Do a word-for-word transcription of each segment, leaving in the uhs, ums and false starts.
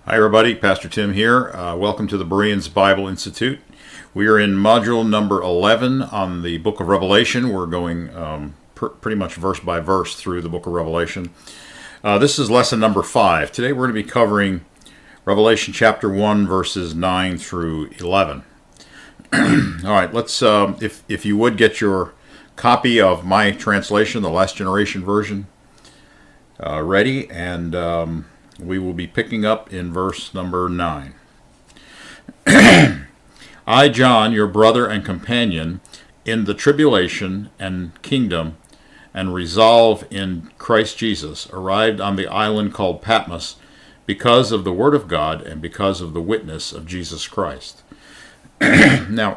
Hi everybody, Pastor Tim here. Uh, welcome to the Bereans Bible Institute. We are in module number eleven on the book of Revelation. We're going um, pr- pretty much verse by verse through the book of Revelation. Uh, this is lesson number five. Today we're going to be covering Revelation chapter one, verses nine through eleven. All right, let's, um, if, if you would get your copy of my translation, the Last Generation version, uh, ready, and um, we will be picking up in verse number nine. I, John, your brother and companion, in the tribulation and kingdom and resolve in Christ Jesus, arrived on the island called Patmos because of the word of God and because of the witness of Jesus Christ. Now,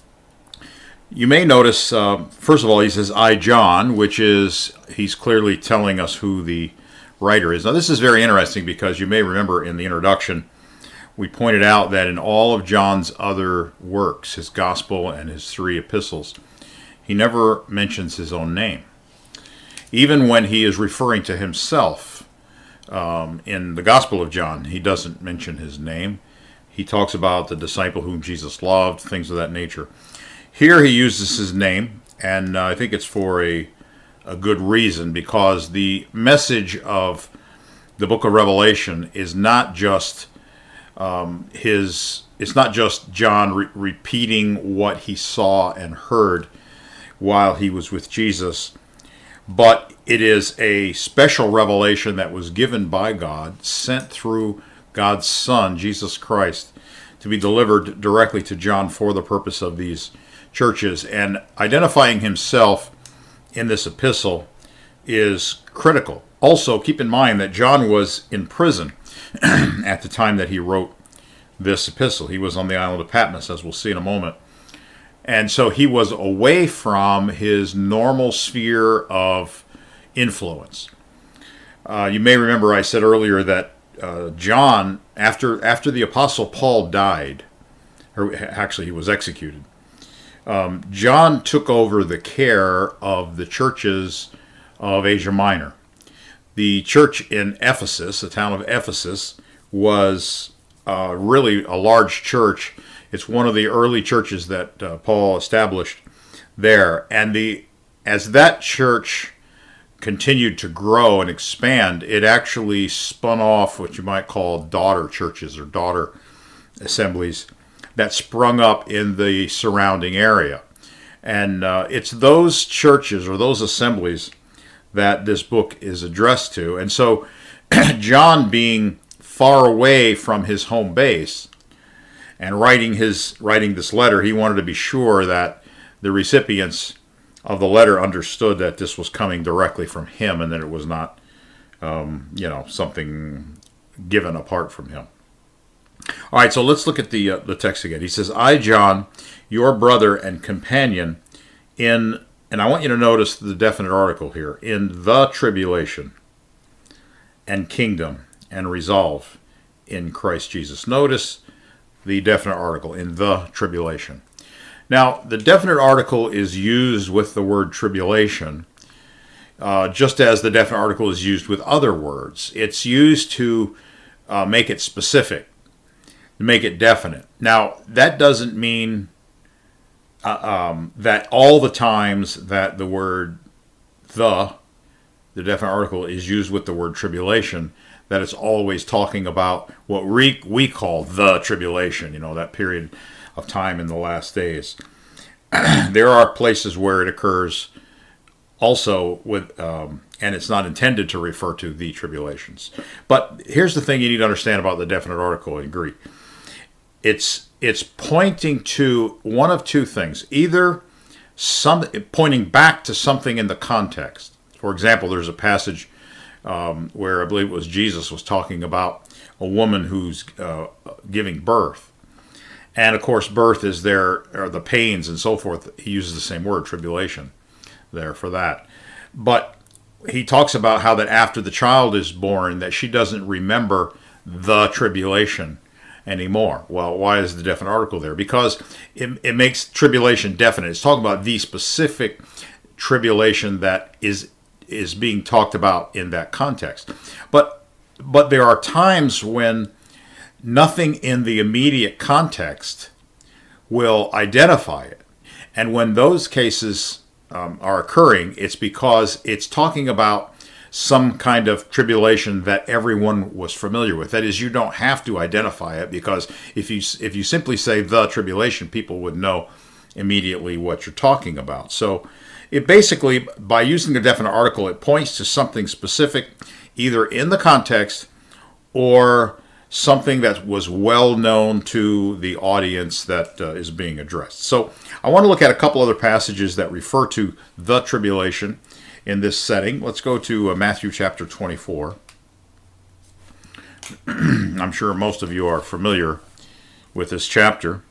you may notice, uh, first of all, he says, I, John, which is, he's clearly telling us who the writer is. Now, this is very interesting because you may remember in the introduction, we pointed out that in all of John's other works, his gospel and his three epistles, he never mentions his own name. Even when he is referring to himself um, in the Gospel of John, he doesn't mention his name. He talks about the disciple whom Jesus loved, things of that nature. Here he uses his name, and uh, I think it's for a a good reason, because the message of the book of Revelation is not just um, his, it's not just John re- repeating what he saw and heard while he was with Jesus, but it is a special revelation that was given by God, sent through God's Son, Jesus Christ, to be delivered directly to John for the purpose of these churches. And identifying himself in this epistle is critical. Also, keep in mind that John was in prison at the time that he wrote this epistle. He was on the island of Patmos, as we'll see in a moment. And so he was away from his normal sphere of influence. Uh, you may remember I said earlier that uh, John, after after the Apostle Paul died, or actually he was executed, Um, John took over the care of the churches of Asia Minor. The church in Ephesus, the town of Ephesus, was uh, really a large church. It's one of the early churches that uh, Paul established there. And the as that church continued to grow and expand, it actually spun off what you might call daughter churches or daughter assemblies that sprung up in the surrounding area. And uh, it's those churches or those assemblies that this book is addressed to. And so John, being far away from his home base and writing his writing this letter, he wanted to be sure that the recipients of the letter understood that this was coming directly from him and that it was not, um, you know, something given apart from him. All right, so let's look at the uh, the text again. He says, I, John, your brother and companion in, and I want you to notice the definite article here, in the tribulation and kingdom and resolve in Christ Jesus. Notice the definite article, in the tribulation. Now, the definite article is used with the word tribulation, uh, just as the definite article is used with other words. It's used to uh, make it specific, make it definite. Now, that doesn't mean uh, um, that all the times that the word the, the definite article, is used with the word tribulation, that it's always talking about what we, we call the tribulation, you know, that period of time in the last days. There are places where it occurs also with, um, and it's not intended to refer to the tribulations. But here's the thing you need to understand about the definite article in Greek. It's it's pointing to one of two things. Either some pointing back to something in the context. For example, there's a passage um, where I believe it was Jesus was talking about a woman who's uh, giving birth. And of course, birth is there, or the pains and so forth. He uses the same word, tribulation, there for that. But he talks about how that after the child is born, that she doesn't remember the tribulation anymore. Well, why is the definite article there? Because it, it makes tribulation definite. It's talking about the specific tribulation that is is being talked about in that context. But but there are times when nothing in the immediate context will identify it. And when those cases um, are occurring, it's because it's talking about some kind of tribulation that everyone was familiar with. That is, you don't have to identify it, because if you if you simply say the tribulation, people would know immediately what you're talking about. So it basically, by using a definite article, it points to something specific, either in the context or something that was well known to the audience that uh, is being addressed. So I want to look at a couple other passages that refer to the tribulation in this setting. Let's go to uh, Matthew chapter twenty-four. I'm sure most of you are familiar with this chapter.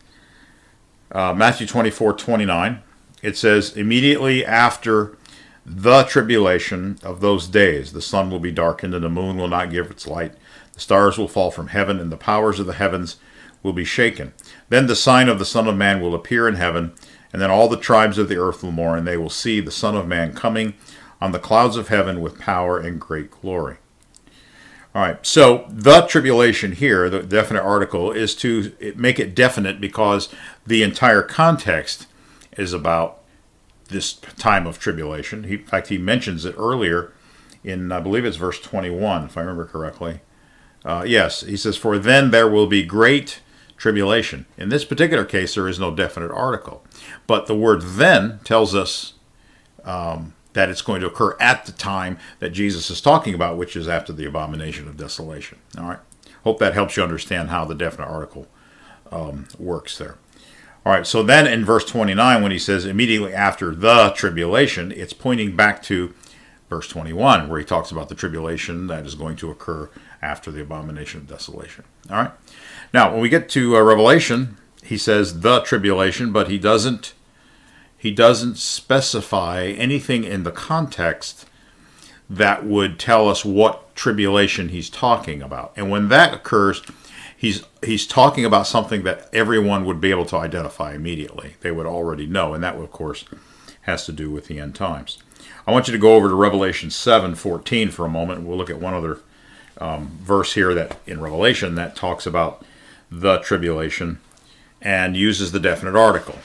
Uh, Matthew twenty-four twenty-nine. It says, immediately after the tribulation of those days, the sun will be darkened and the moon will not give its light. The stars will fall from heaven and the powers of the heavens will be shaken. Then the sign of the Son of Man will appear in heaven, and then all the tribes of the earth will mourn, and they will see the Son of Man coming on the clouds of heaven with power and great glory. All right, so the tribulation here, the definite article, is to make it definite because the entire context is about this time of tribulation. He, in fact, he mentions it earlier in, I believe it's verse twenty-one, if I remember correctly. Uh, yes, he says, for then there will be great tribulation. In this particular case, there is no definite article. But the word then tells us um, that it's going to occur at the time that Jesus is talking about, which is after the abomination of desolation. All right. Hope that helps you understand how the definite article um, works there. All right, so then in verse twenty-nine, when he says immediately after the tribulation, it's pointing back to verse twenty-one, where he talks about the tribulation that is going to occur after the abomination of desolation. All right. Now, when we get to uh, Revelation, he says the tribulation, but he doesn't he doesn't specify anything in the context that would tell us what tribulation he's talking about. And when that occurs, he's he's talking about something that everyone would be able to identify immediately. They would already know, and that, of course, has to do with the end times. I want you to go over to Revelation seven fourteen for a moment. We'll look at one other um, verse here that in Revelation that talks about the tribulation and uses the definite article.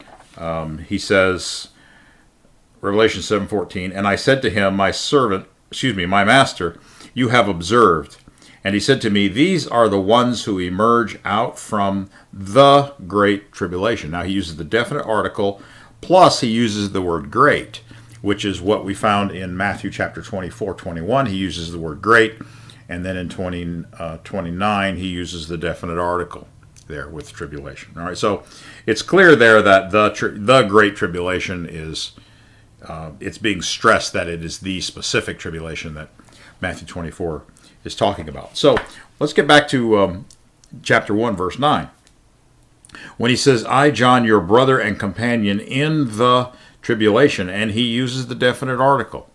Um, he says, Revelation seven fourteen, and I said to him, my servant, excuse me, my master, you have observed. And he said to me, these are the ones who emerge out from the great tribulation. Now he uses the definite article, plus he uses the word great, which is what we found in Matthew chapter twenty-four twenty-one. He uses the word great, and then in twenty, uh, twenty-nine he uses the definite article there with tribulation. All right, so it's clear there that the tri- the great tribulation is, uh, it's being stressed that it is the specific tribulation that Matthew twenty-four is talking about. So let's get back to um, chapter one, verse nine. When he says, I, John, your brother and companion in the tribulation, and he uses the definite article.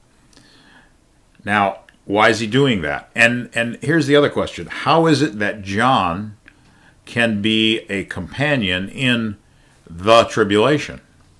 Now, why is he doing that? And and here's the other question. How is it that John can be a companion in the tribulation?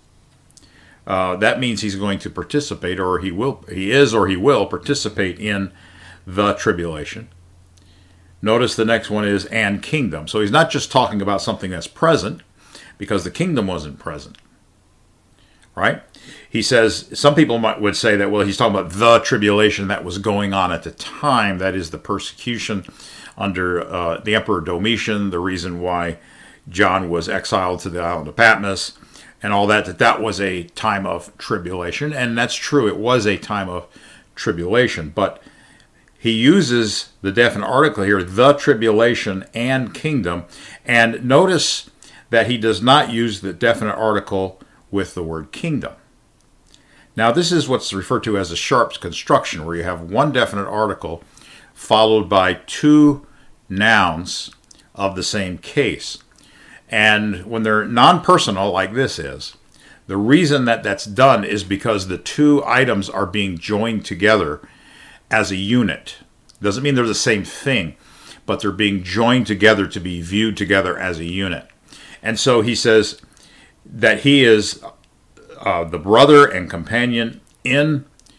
Uh, that means he's going to participate, or he will, he is, or he will participate in the tribulation. Notice the next one is and kingdom. So he's not just talking about something that's present, because the kingdom wasn't present, right? He says, some people might would say that, well, he's talking about the tribulation that was going on at the time. That is the persecution under uh, the Emperor Domitian, the reason why John was exiled to the island of Patmos, and all that, that that was a time of tribulation. And that's true, it was a time of tribulation. But he uses the definite article here, the tribulation and kingdom. And notice that he does not use the definite article with the word kingdom. Now, this is what's referred to as a Sharp's construction, where you have one definite article followed by two nouns of the same case. And when they're non-personal, like this is, the reason that that's done is because the two items are being joined together as a unit. Doesn't mean they're the same thing, but they're being joined together to be viewed together as a unit. And so he says that he is uh, the brother and companion in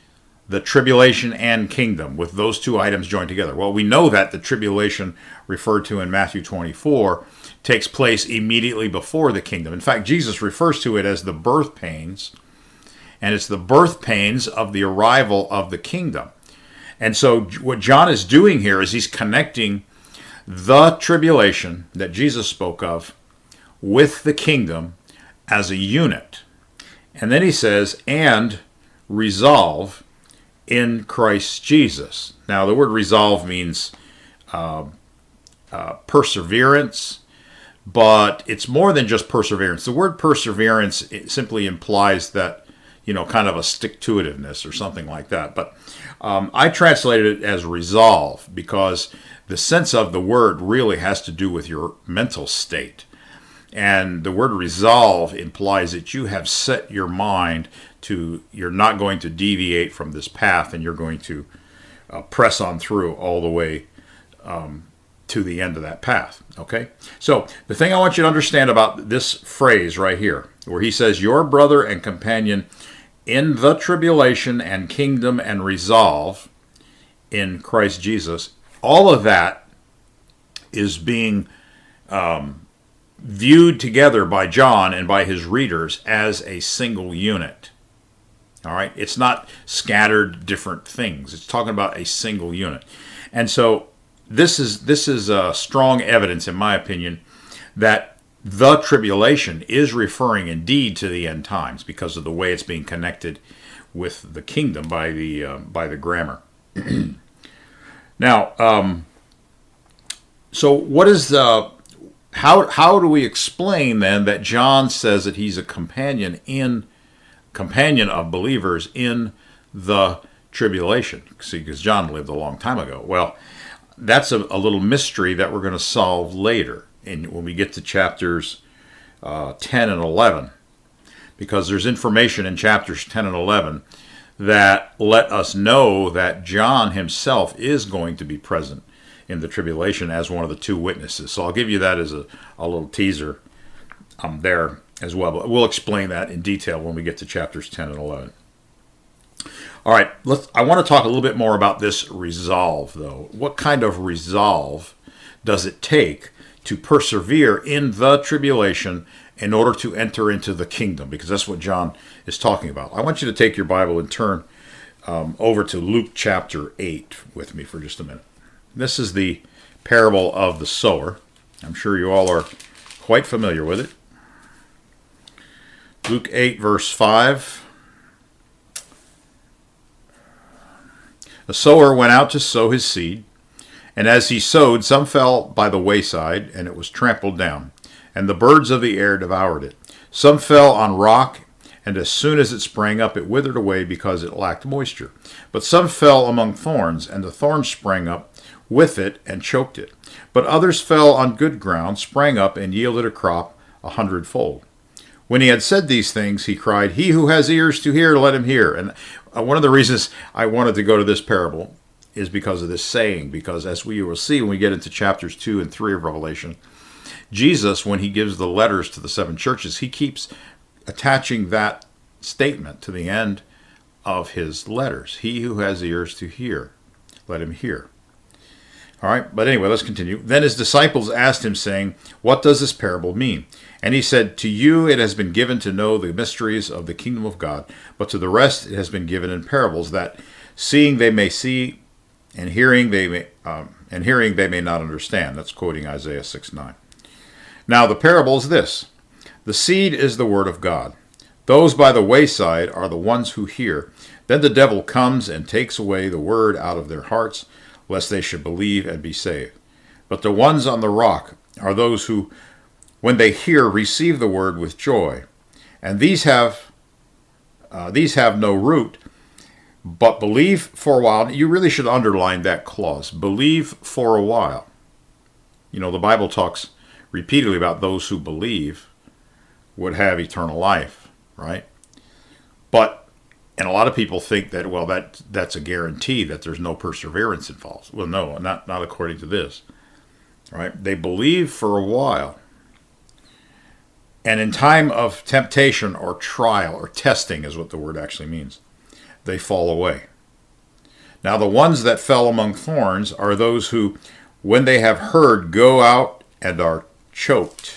the tribulation and kingdom, with those two items joined together? Well, we know that the tribulation referred to in Matthew twenty-four takes place immediately before the kingdom. In fact, Jesus refers to it as the birth pains, and it's the birth pains of the arrival of the kingdom. And so what John is doing here is he's connecting the tribulation that Jesus spoke of with the kingdom as a unit. And then he says, and resolve in Christ Jesus. Now, the word resolve means uh, uh, perseverance, but it's more than just perseverance. The word perseverance, it simply implies that, you know, kind of a stick-to-itiveness or something like that. But um, I translated it as resolve because the sense of the word really has to do with your mental state. And the word resolve implies that you have set your mind to, you're not going to deviate from this path, and you're going to uh, press on through all the way um, to the end of that path. Okay? So the thing I want you to understand about this phrase right here, where he says, your brother and companion in the tribulation and kingdom and resolve in Christ Jesus, all of that is being um, viewed together by John and by his readers as a single unit. All right? It's not scattered different things. It's talking about a single unit. And so this is this is uh, strong evidence, in my opinion, that the tribulation is referring indeed to the end times because of the way it's being connected with the kingdom by the uh, by the grammar. Now, um, so what is the how how do we explain then that John says that he's a companion in companion of believers in the tribulation? See, because John lived a long time ago. Well, that's a, a little mystery that we're going to solve later, and when we get to chapters uh, ten and eleven, because there's information in chapters ten and eleven that let us know that John himself is going to be present in the tribulation as one of the two witnesses. So I'll give you that as a, a little teaser um, there as well. But we'll explain that in detail when we get to chapters ten and eleven. All right, let's, I want to talk a little bit more about this resolve, though. What kind of resolve does it take to persevere in the tribulation in order to enter into the kingdom? Because that's what John is talking about. I want you to take your Bible and turn um, over to Luke chapter eight with me for just a minute. This is the parable of the sower. I'm sure you all are quite familiar with it. Luke eight, verse five. A sower went out to sow his seed, and as he sowed, some fell by the wayside, and it was trampled down, and the birds of the air devoured it. Some fell on rock, and as soon as it sprang up, it withered away because it lacked moisture. But some fell among thorns, and the thorns sprang up with it and choked it. But others fell on good ground, sprang up, and yielded a crop a hundredfold. When he had said these things, he cried, "He who has ears to hear, let him hear." And one of the reasons I wanted to go to this parable is because of this saying, because as we will see when we get into chapters two and three of Revelation, Jesus, when he gives the letters to the seven churches, he keeps attaching that statement to the end of his letters. He who has ears to hear, let him hear. All right, but anyway, let's continue. Then his disciples asked him, saying, "What does this parable mean?" And he said, "To you it has been given to know the mysteries of the kingdom of God, but to the rest it has been given in parables, that seeing they may see, and hearing they may, um, and hearing they may not understand." That's quoting Isaiah six nine. Now the parable is this: the seed is the word of God. Those by the wayside are the ones who hear. Then the devil comes and takes away the word out of their hearts, lest they should believe and be saved. But the ones on the rock are those who, when they hear, receive the word with joy. And these have uh, these have no root, but believe for a while. You really should underline that clause, believe for a while. You know, the Bible talks repeatedly about those who believe would have eternal life, right? But and a lot of people think that, well, that that's a guarantee that there's no perseverance involved. Well, no, not, not according to this. Right? They believe for a while. And in time of temptation or trial or testing is what the word actually means, they fall away. Now the ones that fell among thorns are those who, when they have heard, go out and are choked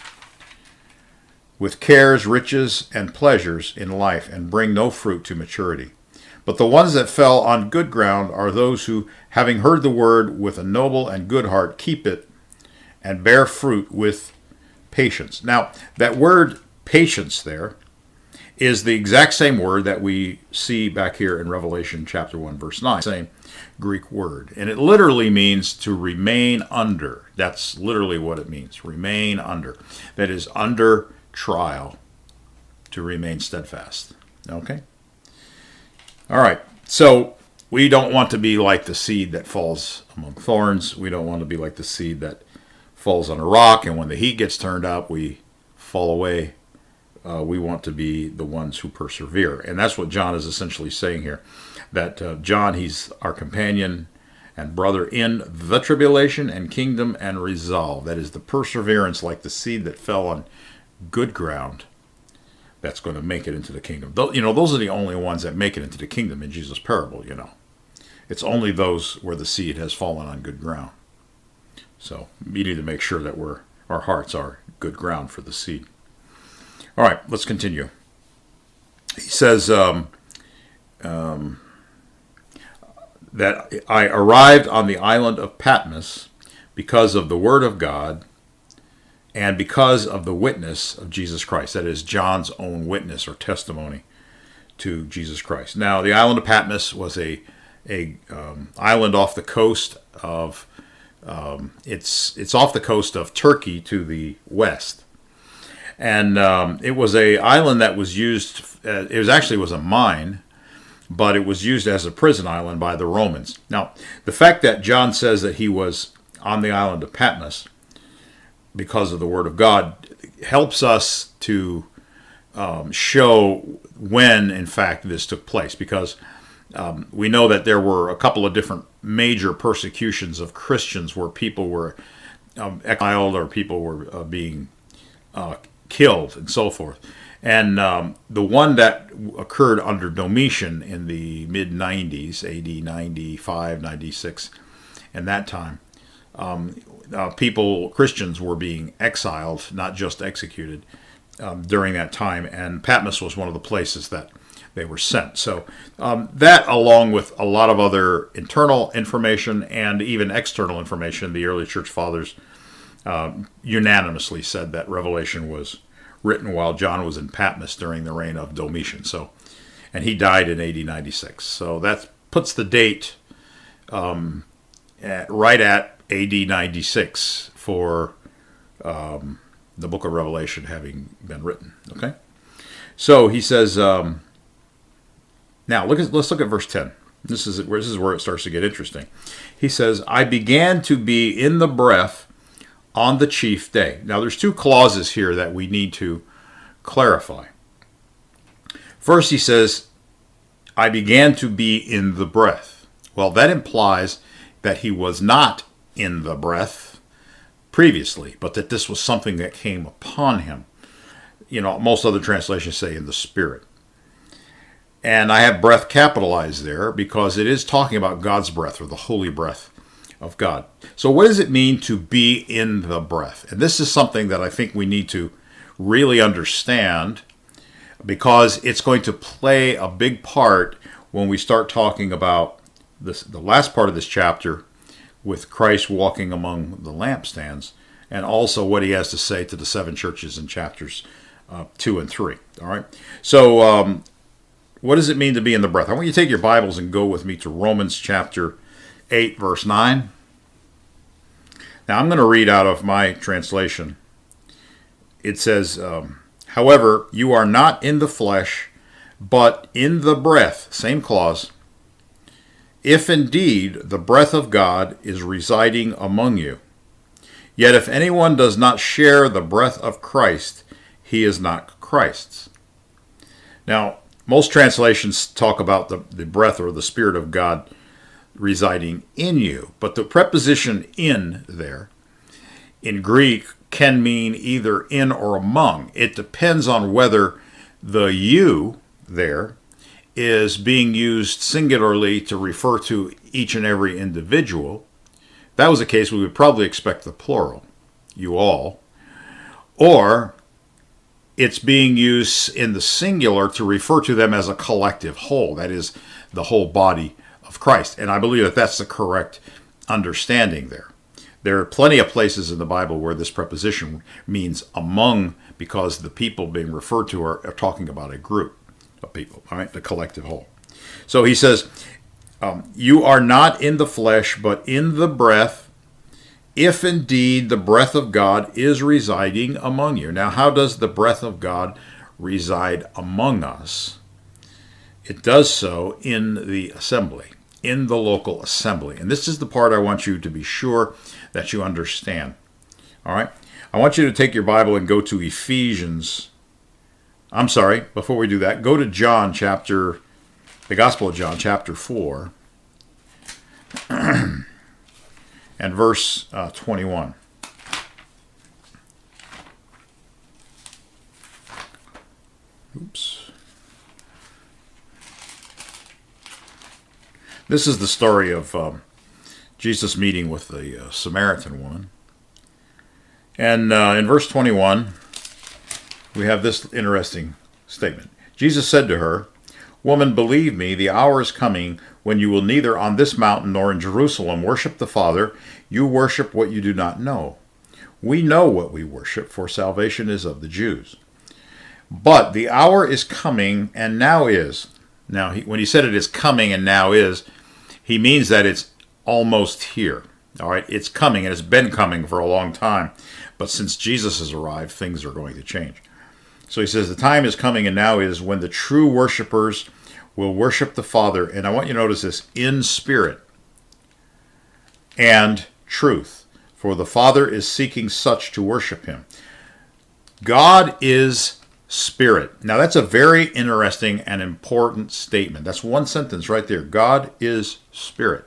with cares, riches, and pleasures in life, and bring no fruit to maturity. But the ones that fell on good ground are those who, having heard the word with a noble and good heart, keep it and bear fruit with patience. Now, that word patience there is the exact same word that we see back here in Revelation chapter one, verse nine. Same Greek word. And it literally means to remain under. That's literally what it means. Remain under. That is, under trial, to remain steadfast. Okay? All right. So we don't want to be like the seed that falls among thorns. We don't want to be like the seed that falls on a rock, and when the heat gets turned up, we fall away. Uh, we want to be the ones who persevere. And that's what John is essentially saying here. That uh, John, he's our companion and brother in the tribulation and kingdom and resolve. That is the perseverance, like the seed that fell on good ground, that's going to make it into the kingdom. You know, those are the only ones that make it into the kingdom in Jesus' parable, you know. It's only those where the seed has fallen on good ground. So we need to make sure that we're, our hearts are good ground for the seed. All right, let's continue. He says um, um, that I arrived on the island of Patmos because of the word of God and because of the witness of Jesus Christ. That is John's own witness or testimony to Jesus Christ. Now, the island of Patmos was a a um, island off the coast of um, it's it's off the coast of Turkey to the west, and um, it was a island that was used. Uh, it was actually was a mine, but it was used as a prison island by the Romans. Now, the fact that John says that he was on the island of Patmos because of the word of God helps us to um, show when, in fact, this took place, because um, we know that there were a couple of different major persecutions of Christians where people were um, exiled or people were uh, being uh, killed and so forth. And um, the one that occurred under Domitian in the mid nineties, A D ninety-five, ninety-six, and that time, um, uh, people, Christians, were being exiled, not just executed, um, during that time. And Patmos was one of the places that they were sent. So um, that, along with a lot of other internal information and even external information, the early church fathers uh, unanimously said that Revelation was written while John was in Patmos during the reign of Domitian. So, and he died in A D ninety-six. So that puts the date um, at, right at A D ninety-six for um, the book of Revelation having been written. Okay, so he says. Um, now look at let's look at verse ten. This is where this is where it starts to get interesting. He says, "I began to be in the breath on the chief day." Now, there's two clauses here that we need to clarify. First, he says, "I began to be in the breath." Well, that implies that he was not in the breath previously, but that this was something that came upon him. You know, most other translations say in the Spirit. And I have breath capitalized there because it is talking about God's breath, or the holy breath of God. So what does it mean to be in the breath? And this is something that I think we need to really understand, because it's going to play a big part when we start talking about this, the last part of this chapter, with Christ walking among the lampstands, and also what he has to say to the seven churches in chapters uh, two and three. All right. So um, what does it mean to be in the breath? I want you to take your Bibles and go with me to Romans chapter eight, verse nine. Now, I'm going to read out of my translation. It says, um, "However, you are not in the flesh, but in the breath," same clause, "if indeed the breath of God is residing among you. Yet if anyone does not share the breath of Christ, he is not Christ's." Now, most translations talk about the, the breath or the Spirit of God residing in you. But the preposition "in" there in Greek can mean either in or among. It depends on whether the "you" there is being used singularly to refer to each and every individual, if that was the case, we would probably expect the plural, you all. Or it's being used in the singular to refer to them as a collective whole, that is, the whole body of Christ. And I believe that that's the correct understanding there. There are plenty of places in the Bible where this preposition means among, because the people being referred to are, are talking about a group of people, all right, the collective whole. So he says, um, you are not in the flesh, but in the breath, if indeed the breath of God is residing among you. Now, how does the breath of God reside among us? It does so in the assembly, in the local assembly. And this is the part I want you to be sure that you understand. All right? I want you to take your Bible and go to Ephesians. I'm sorry, before we do that, go to John chapter, the Gospel of John, chapter four, and verse uh, twenty-one. Oops. This is the story of um, Jesus meeting with the uh, Samaritan woman. And uh, in verse twenty-one, we have this interesting statement. Jesus said to her, "Woman, believe me, the hour is coming when you will neither on this mountain nor in Jerusalem worship the Father. You worship what you do not know. We know what we worship, for salvation is of the Jews. But the hour is coming, and now is." Now, he, when he said it is coming and now is, he means that it's almost here. All right, it's coming, and it's been coming for a long time. But since Jesus has arrived, things are going to change. So he says, the time is coming and now is when the true worshipers will worship the Father. And I want you to notice this, in spirit and truth. For the Father is seeking such to worship him. God is spirit. Now that's a very interesting and important statement. That's one sentence right there. God is spirit.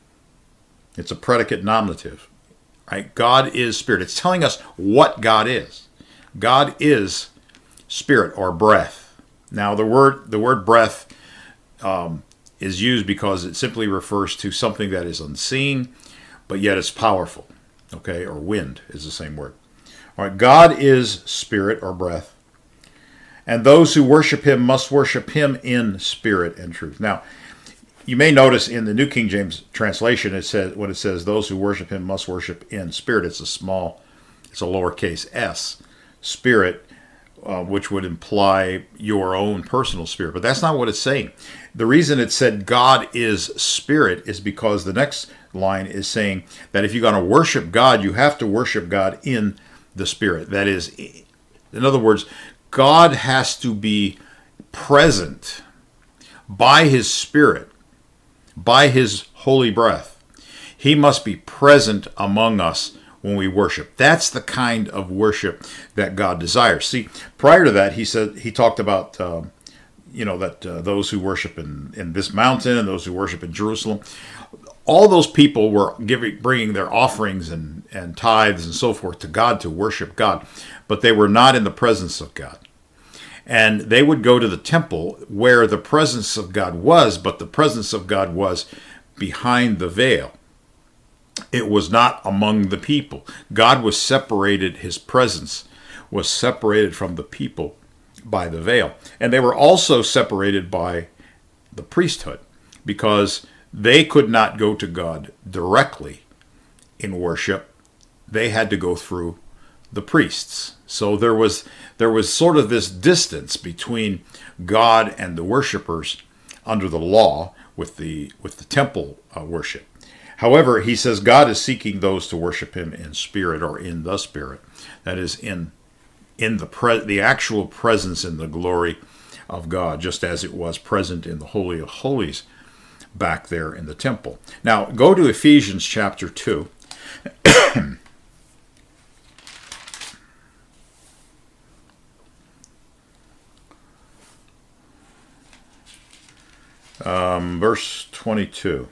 It's a predicate nominative. Right? God is spirit. It's telling us what God is. God is spirit or breath. Now the word the word breath um, is used because it simply refers to something that is unseen, but yet it's powerful. Okay, or wind is the same word. All right, God is spirit or breath, and those who worship him must worship him in spirit and truth. Now, you may notice in the New King James translation, it says when it says those who worship him must worship in spirit, it's a small, it's a lowercase s, spirit, uh, which would imply your own personal spirit. But that's not what it's saying. The reason it said God is spirit is because the next line is saying that if you're going to worship God, you have to worship God in the spirit. That is, in other words, God has to be present by his spirit, by his holy breath. He must be present among us when we worship. That's the kind of worship that God desires. See, prior to that, he said he talked about uh, you know that uh, those who worship in, in this mountain and those who worship in Jerusalem, all those people were giving, bringing their offerings and, and tithes and so forth to God to worship God, but they were not in the presence of God. And they would go to the temple where the presence of God was, but the presence of God was behind the veil. It was not among the people. God was separated, his presence was separated from the people by the veil. And they were also separated by the priesthood, because they could not go to God directly in worship. They had to go through the priests. So there was there was sort of this distance between God and the worshipers under the law with the with the temple uh, worship. However, he says God is seeking those to worship him in spirit or in the spirit. That is, in in the pre- the actual presence and the glory of God, just as it was present in the Holy of Holies back there in the temple. Now, go to Ephesians chapter two. Um, verse twenty-two.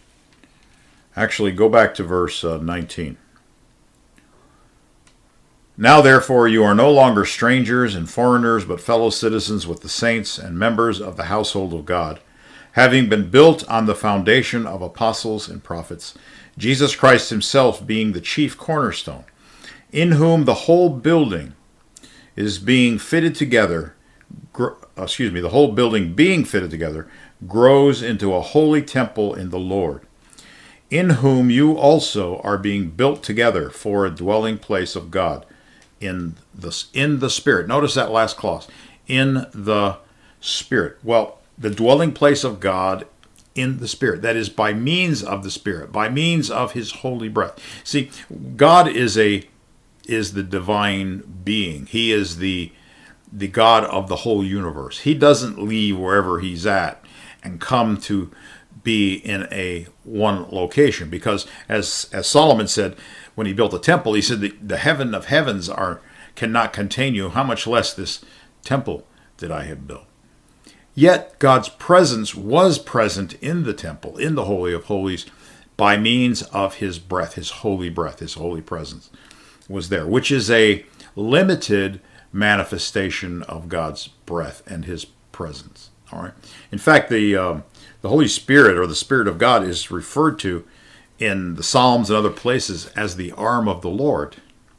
Actually, go back to verse uh, nineteen. Now therefore you are no longer strangers and foreigners, but fellow citizens with the saints and members of the household of God, having been built on the foundation of apostles and prophets, Jesus Christ himself being the chief cornerstone, in whom the whole building is being fitted together, gr- excuse me, the whole building being fitted together, grows into a holy temple in the Lord, in whom you also are being built together for a dwelling place of God in the, in the Spirit. Notice that last clause, in the Spirit. Well, the dwelling place of God in the Spirit. That is by means of the Spirit, by means of his holy breath. See, God is a is the divine being. He is the the God of the whole universe. He doesn't leave wherever he's at and come to be in a one location, because as as Solomon said when he built the temple, he said the, the heaven of heavens are cannot contain you, how much less this temple that I have built. Yet God's presence was present in the temple, in the Holy of Holies, by means of his breath, his holy breath, his holy presence was there, which is a limited manifestation of God's breath and his presence. All right. In fact, the um, the Holy Spirit, or the Spirit of God, is referred to in the Psalms and other places as the arm of the Lord,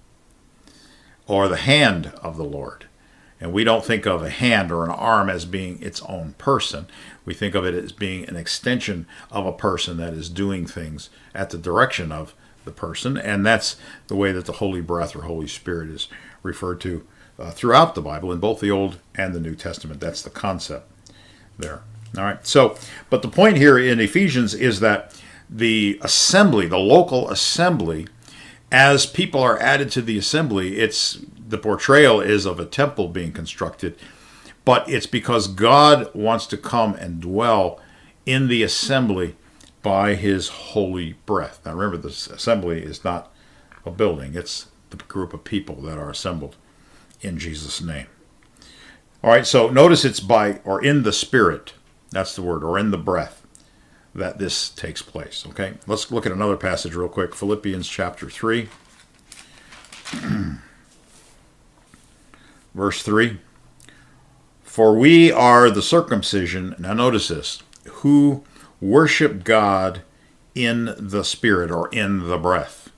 or the hand of the Lord. And we don't think of a hand or an arm as being its own person. We think of it as being an extension of a person that is doing things at the direction of the person. And that's the way that the Holy Breath or Holy Spirit is referred to uh, throughout the Bible, in both the Old and the New Testament. That's the concept there. All right. So, but the point here in Ephesians is that the assembly, the local assembly, as people are added to the assembly, it's the portrayal is of a temple being constructed, but it's because God wants to come and dwell in the assembly by his holy breath. Now remember, this assembly is not a building, it's the group of people that are assembled in Jesus' name. All right, so notice it's by, or in the Spirit, that's the word, or in the breath, that this takes place. Okay, let's look at another passage real quick. Philippians chapter three, verse three. For we are the circumcision, now notice this, who worship God in the Spirit, or in the breath.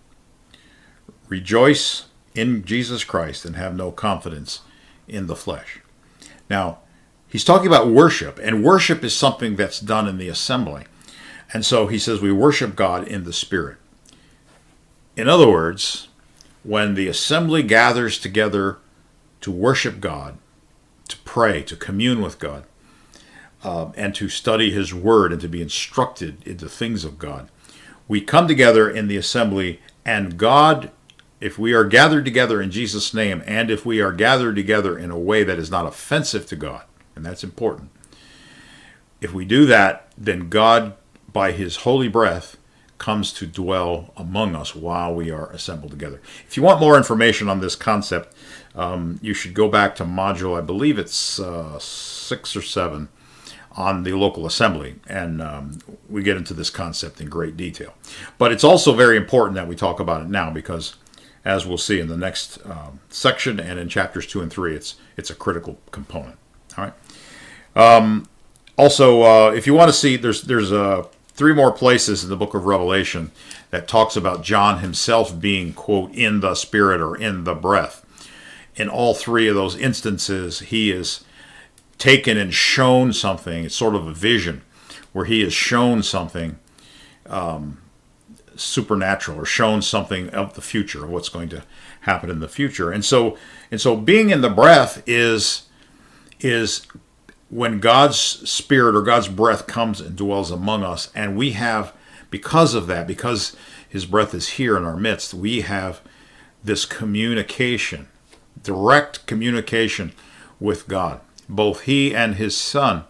Rejoice in Jesus Christ and have no confidence in the flesh. Now, he's talking about worship, and worship is something that's done in the assembly. And so he says we worship God in the Spirit. In other words, when the assembly gathers together to worship God, to pray, to commune with God, um, and to study his word and to be instructed in the things of God, we come together in the assembly, and God, if we are gathered together in Jesus' name, and if we are gathered together in a way that is not offensive to God, and that's important, if we do that, then God, by his holy breath, comes to dwell among us while we are assembled together. If you want more information on this concept, um, you should go back to module, I believe it's uh, six or seven, on the local assembly, and um, we get into this concept in great detail. But it's also very important that we talk about it now, because as we'll see in the next um, section and in chapters two and three, it's it's a critical component. All right. Um, also, uh, if you want to see, there's there's uh, three more places in the book of Revelation that talks about John himself being, quote, in the Spirit or in the breath. In all three of those instances, he is taken and shown something. It's sort of a vision where he is shown something um, supernatural, or shown something of the future, of what's going to happen in the future. And so, and so, being in the breath is is when God's Spirit or God's breath comes and dwells among us, and we have, because of that, because his breath is here in our midst, we have this communication, direct communication with God. Both he and his Son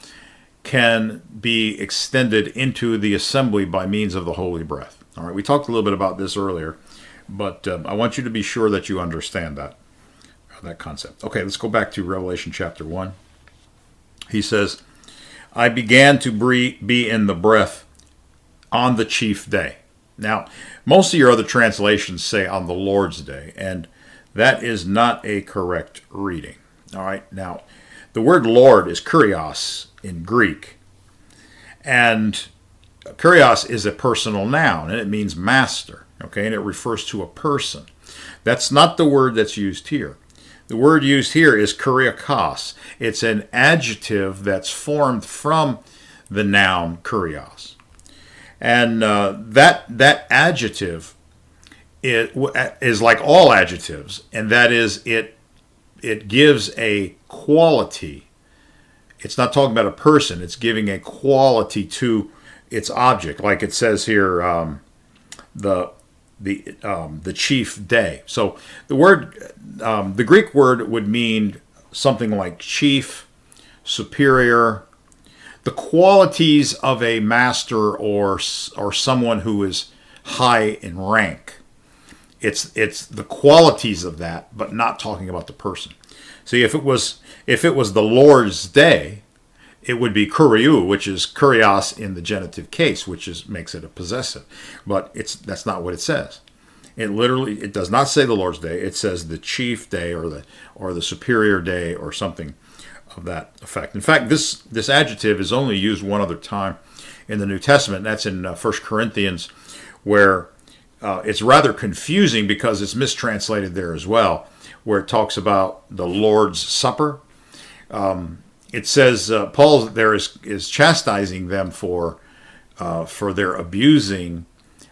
can be extended into the assembly by means of the holy breath. All right, we talked a little bit about this earlier, but um, I want you to be sure that you understand that, that concept. Okay, let's go back to Revelation chapter one. He says, I began to be in the breath on the chief day. Now, most of your other translations say on the Lord's day, and That is not a correct reading. All right, now, the word Lord is kurios in Greek. And kurios is a personal noun, and it means master, okay, and it refers to a person. That's not the word that's used here. The word used here is kuriakos. It's an adjective that's formed from the noun kurios. And uh, that that adjective it, is like all adjectives, and that is it it gives a quality. It's not talking about a person. It's giving a quality to its object, like it says here, um, the the um, the chief day. So the word, um, the Greek word would mean something like chief, superior, the qualities of a master or or someone who is high in rank. It's it's the qualities of that, but not talking about the person. See, if it was if it was the Lord's day, it would be kuriou, which is kurios in the genitive case, which is makes it a possessive. But it's that's not what it says. It literally it does not say the Lord's day. It says the chief day or the or the superior day or something of that effect. In fact, this this adjective is only used one other time in the New Testament. And that's in uh, First Corinthians, where uh, it's rather confusing because it's mistranslated there as well, where it talks about the Lord's Supper. Um, It says uh, Paul there is is chastising them for uh, for their abusing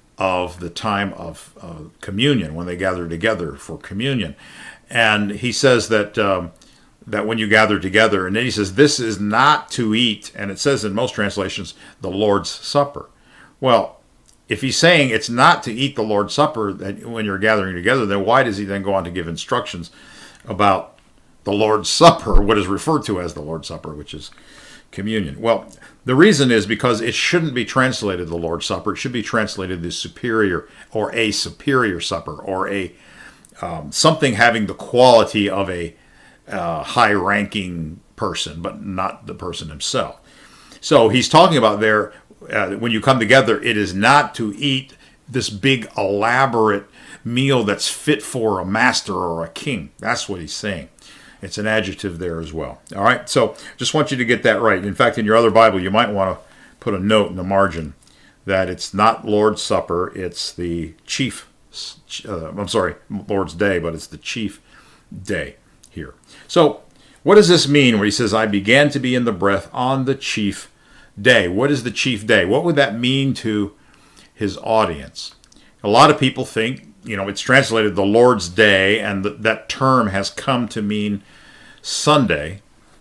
of the time of uh, communion when they gather together for communion, and he says that um, that when you gather together, and then he says this is not to eat, and it says in most translations the Lord's Supper. Well, if he's saying it's not to eat the Lord's Supper that when you're gathering together, then why does he then go on to give instructions about the Lord's Supper, what is referred to as the Lord's Supper, which is communion? Well, the reason is because it shouldn't be translated the Lord's Supper. It should be translated the superior or a superior supper or a um, something having the quality of a uh, high-ranking person, but not the person himself. So he's talking about there, uh, when you come together, it is not to eat this big elaborate meal that's fit for a master or a king. That's what he's saying. It's an adjective there as well. All right, so just want you to get that right. In fact, in your other Bible, you might want to put a note in the margin that it's not Lord's Supper, it's the chief, uh, I'm sorry, Lord's Day, but it's the chief day here. So what does this mean when he says, I began to be in the breath on the chief day? What is the chief day? What would that mean to his audience? A lot of people think, you know, it's translated the Lord's Day, and th- that term has come to mean Sunday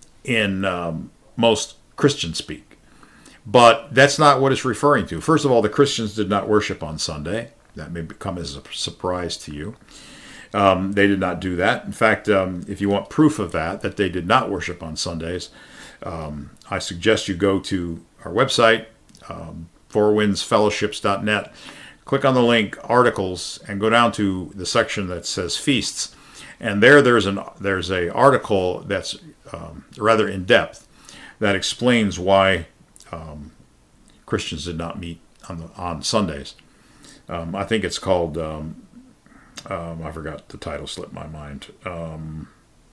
in um, most Christian speak. But that's not what it's referring to. First of all, the Christians did not worship on Sunday. That may come as a surprise to you. Um, they did not do that. In fact, um, if you want proof of that, that they did not worship on Sundays, um, I suggest you go to our website, um, four winds fellowships dot net. Click on the link Articles and go down to the section that says Feasts, and there there's an there's a article that's um, rather in depth that explains why um, Christians did not meet on the, on Sundays. Um, I think it's called um, um, I forgot the title, slipped my mind. Um,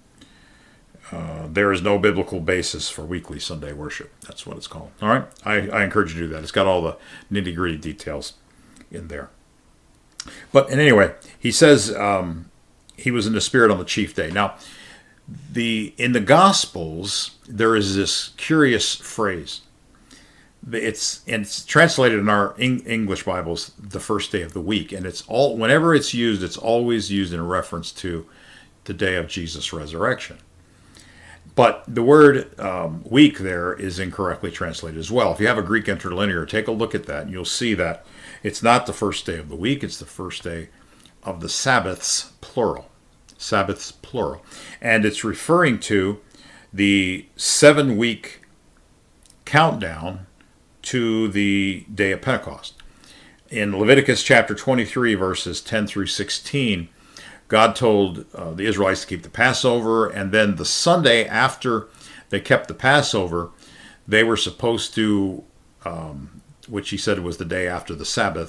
uh, there is no biblical basis for weekly Sunday worship. That's what it's called. All right, I, I encourage you to do that. It's got all the nitty gritty details in there. But and anyway, he says um, he was in the Spirit on the chief day. Now, the in the Gospels, there is this curious phrase. It's and it's translated in our English Bibles, the first day of the week, and it's all whenever it's used, it's always used in reference to the day of Jesus' resurrection. But the word um, week there is incorrectly translated as well. If you have a Greek interlinear, take a look at that, and you'll see that it's not the first day of the week, it's the first day of the Sabbaths, plural. Sabbaths, plural. And it's referring to the seven-week countdown to the day of Pentecost. In Leviticus chapter twenty-three, verses ten through sixteen, God told uh, the Israelites to keep the Passover, and then the Sunday after they kept the Passover, they were supposed to, um, which he said was the day after the Sabbath,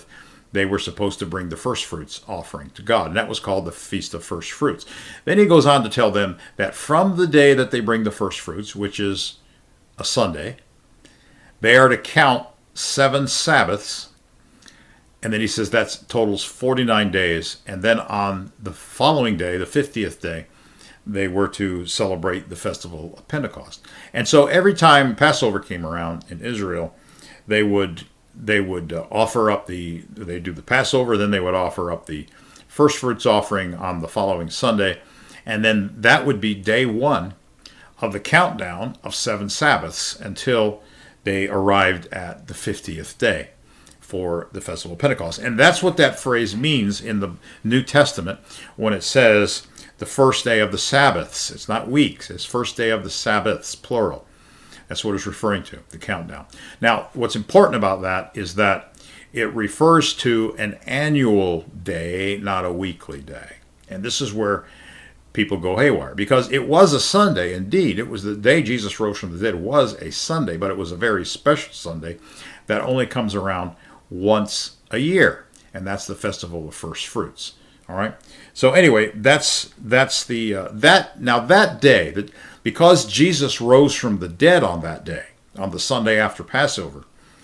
they were supposed to bring the first fruits offering to God. And that was called the Feast of First Fruits. Then he goes on to tell them that from the day that they bring the first fruits, which is a Sunday, they are to count seven Sabbaths. And then he says that totals forty-nine days. And then on the following day, the fiftieth day, they were to celebrate the festival of Pentecost. And so every time Passover came around in Israel, they would they would uh, offer up the, they do the Passover, then they would offer up the first fruits offering on the following Sunday. And then that would be day one of the countdown of seven Sabbaths until they arrived at the fiftieth day for the festival of Pentecost. And that's what that phrase means in the New Testament when it says the first day of the Sabbaths. It's not weeks, it's first day of the Sabbaths, plural. That's what it's referring to, the countdown. Now, what's important about that is that it refers to an annual day, not a weekly day. And this is where people go haywire, because it was a Sunday. Indeed, it was the day Jesus rose from the dead was a Sunday, but it was a very special Sunday that only comes around once a year, and that's the festival of first fruits. All right. So anyway, that's that's the uh, that now that day that because Jesus rose from the dead on that day, on the Sunday after Passover,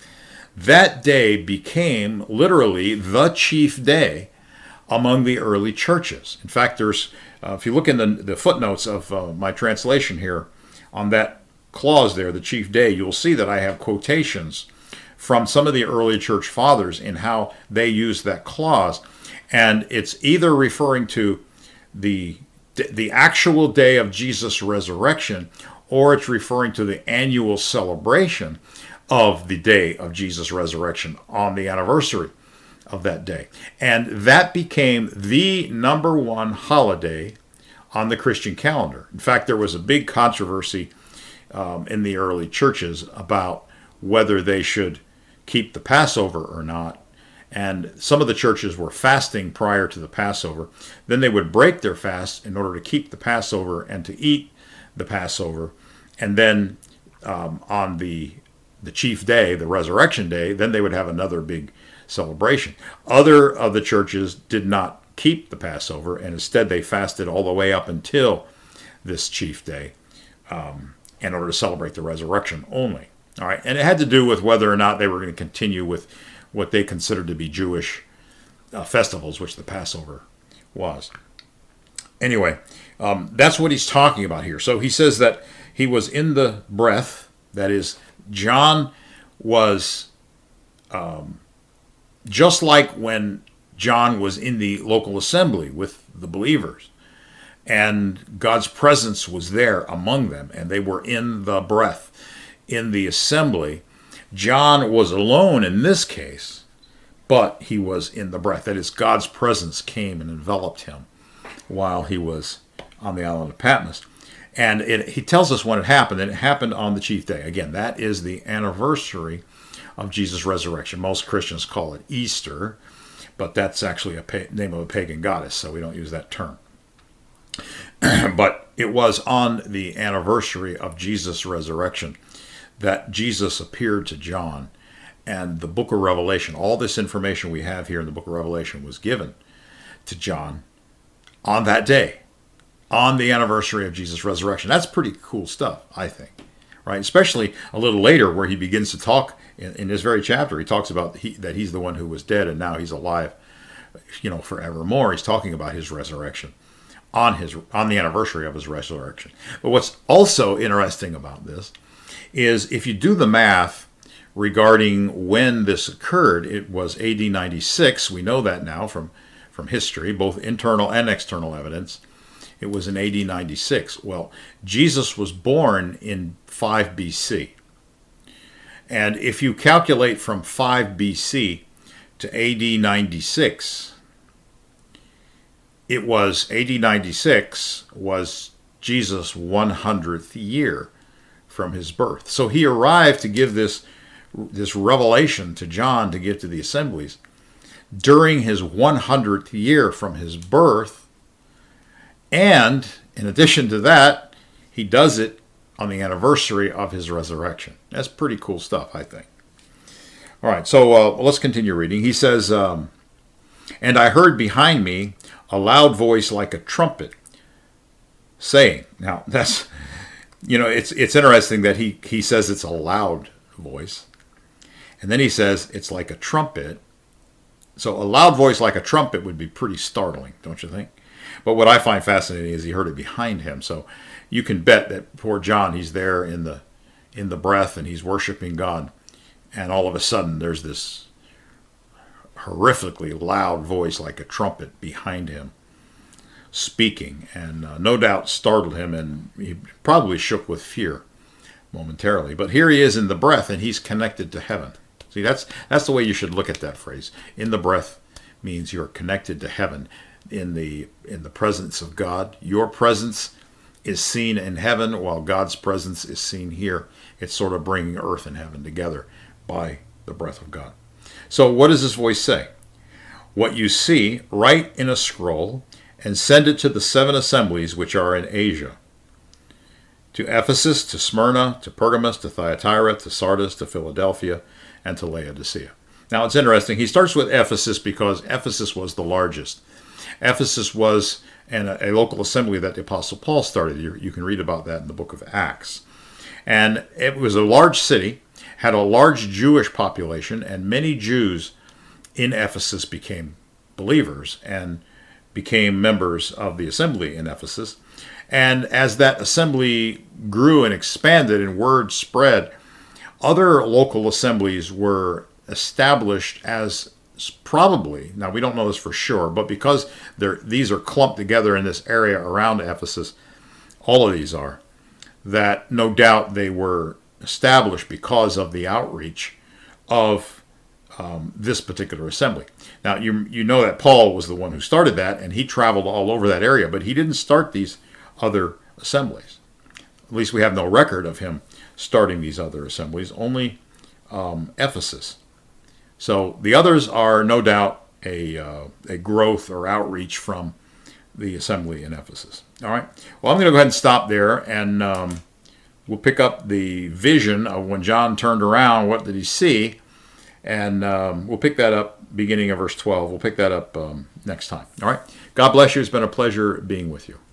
that day became literally the chief day among the early churches. In fact, there's uh, if you look in the, the footnotes of uh, my translation here on that clause there, the chief day, you'll see that I have quotations from some of the early church fathers in how they use that clause. And it's either referring to the the actual day of Jesus' resurrection, or it's referring to the annual celebration of the day of Jesus' resurrection on the anniversary of that day. And that became the number one holiday on the Christian calendar. In fact, there was a big controversy um, in the early churches about whether they should keep the Passover or not. And some of the churches were fasting prior to the Passover. Then they would break their fast in order to keep the Passover and to eat the Passover. And then um, on the the chief day, the resurrection day, then they would have another big celebration. Other of the churches did not keep the Passover, and instead they fasted all the way up until this chief day um, in order to celebrate the resurrection only. All right, and it had to do with whether or not they were going to continue with what they considered to be Jewish uh, festivals, which the Passover was. Anyway, um, that's what he's talking about here. So he says that he was in the breath, that is, John was um, just like when John was in the local assembly with the believers, and God's presence was there among them, and they were in the breath, in the assembly. John was alone in this case, but he was in the breath. That is, God's presence came and enveloped him while he was on the island of Patmos. And it, he tells us when it happened, and it happened on the chief day. Again, that is the anniversary of Jesus' resurrection. Most Christians call it Easter, but that's actually a pa- name of a pagan goddess, so we don't use that term. But it was on the anniversary of Jesus' resurrection that Jesus appeared to John, and the book of Revelation, all this information we have here in the book of Revelation was given to John on that day, on the anniversary of Jesus' resurrection. That's pretty cool stuff, I think, right? Especially a little later where he begins to talk in, in this very chapter. He talks about he, that he's the one who was dead and now he's alive, you know, forevermore. He's talking about his resurrection on his on the anniversary of his resurrection. But what's also interesting about this is if you do the math regarding when this occurred, it was A D ninety-six. We know that now from, from history, both internal and external evidence. It was in A D ninety-six. Well, Jesus was born in five B C. And if you calculate from five B C to A D ninety-six, it was A D ninety-six was Jesus' one hundredth year from his birth. So he arrived to give this, this revelation to John to give to the assemblies during his one hundredth year from his birth. And in addition to that, he does it on the anniversary of his resurrection. That's pretty cool stuff, I think. All right, so uh, let's continue reading. He says, um, And I heard behind me a loud voice like a trumpet saying. Now, that's, you know, it's it's interesting that he, he says it's a loud voice. And then he says it's like a trumpet. So a loud voice like a trumpet would be pretty startling, don't you think? But what I find fascinating is he heard it behind him. So you can bet that poor John, he's there in the in the breath and he's worshiping God. And all of a sudden there's this horrifically loud voice like a trumpet behind him speaking. And uh, no doubt startled him, and he probably shook with fear momentarily. But here he is in the breath, and he's connected to heaven. See, that's that's the way you should look at that phrase. In the breath means you're connected to heaven. In the in the presence of God, your presence is seen in heaven while God's presence is seen here. It's sort of bringing earth and heaven together by the breath of God. So what does this voice say? What you see, write in a scroll and send it to the seven assemblies which are in Asia. To Ephesus, to Smyrna, to Pergamos, to Thyatira, to Sardis, to Philadelphia, and to Laodicea. Now it's interesting. He starts with Ephesus because Ephesus was the largest. Ephesus was an, a local assembly that the Apostle Paul started. You, you can read about that in the book of Acts. And it was a large city, had a large Jewish population, and many Jews in Ephesus became believers and became members of the assembly in Ephesus. And as that assembly grew and expanded and word spread, other local assemblies were established as probably, now we don't know this for sure, but because they're, these are clumped together in this area around Ephesus, all of these are, that no doubt they were established because of the outreach of um, this particular assembly. Now, you you know that Paul was the one who started that, and he traveled all over that area, but he didn't start these other assemblies. At least we have no record of him starting these other assemblies, only um, Ephesus. So the others are no doubt a, uh, a growth or outreach from the assembly in Ephesus. All right. Well, I'm going to go ahead and stop there, and um, we'll pick up the vision of when John turned around. What did he see? And um, we'll pick that up beginning of verse twelve. We'll pick that up um, next time. All right. God bless you. It's been a pleasure being with you.